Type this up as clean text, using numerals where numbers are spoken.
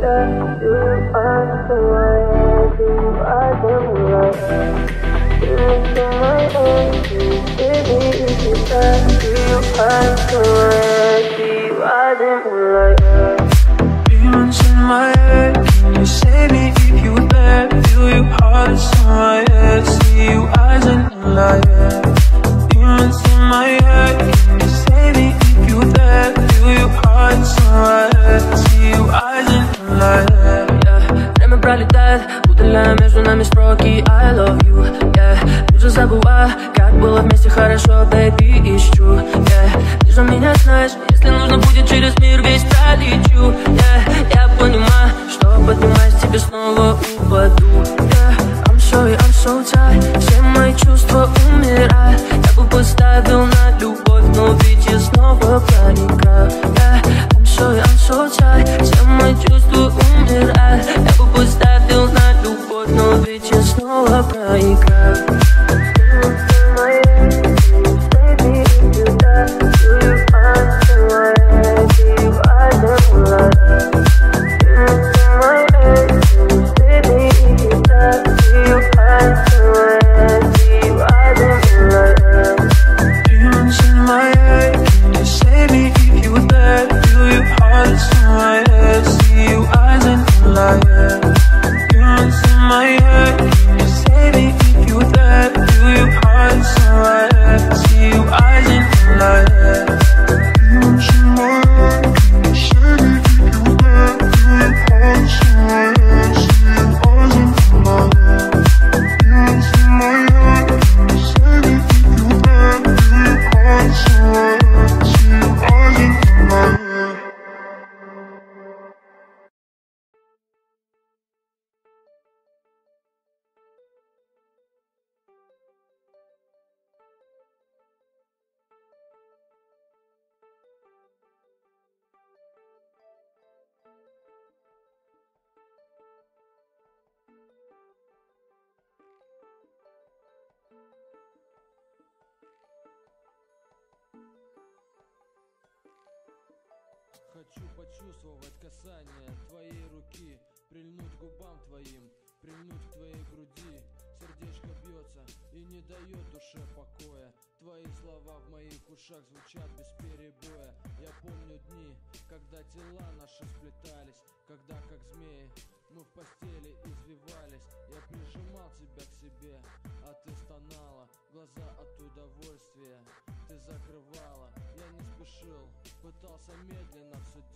that? Do you find the way? Do you hide the moonlight? Demons in my head, baby, is it that? Do you find the way? Do you hide the moonlight? Demons in my head, can you save me if you there? Feel your heart is in my head, see you eyes in the light. Demons in my head, can you save me if you there? Feel your heart is in my head, see you eyes in the light. Время пролетает, удаляя между нами строки I love you, yeah. Тут же забываю, как было вместе хорошо, baby, it's true, yeah. Ты же меня знаешь, если нужно будет через мир весь пролечу, yeah. Я понимаю, что поднимаясь тебе снова упаду, yeah. I'm sorry, I'm so tired, все мои чувства умирают. Я бы поставил на любовь, но ведь я снова проиграю, yeah. I'm sorry, I'm so tired, все мои чувства умирают. Я бы поставил на любовь, но ведь я снова проиграю. Хочу почувствовать касание твоей руки, прильнуть к губам твоим, прильнуть к твоей груди. Сердечко бьется и не дает душе покоя. Твои слова в моих ушах звучат без перебоя. Я помню дни, когда тела наши сплетались, когда как змеи мы в постели извивались. Я прижимал тебя к себе, а ты стонала, глаза от удовольствия ты закрывала. Я не спешил, пытался медленно все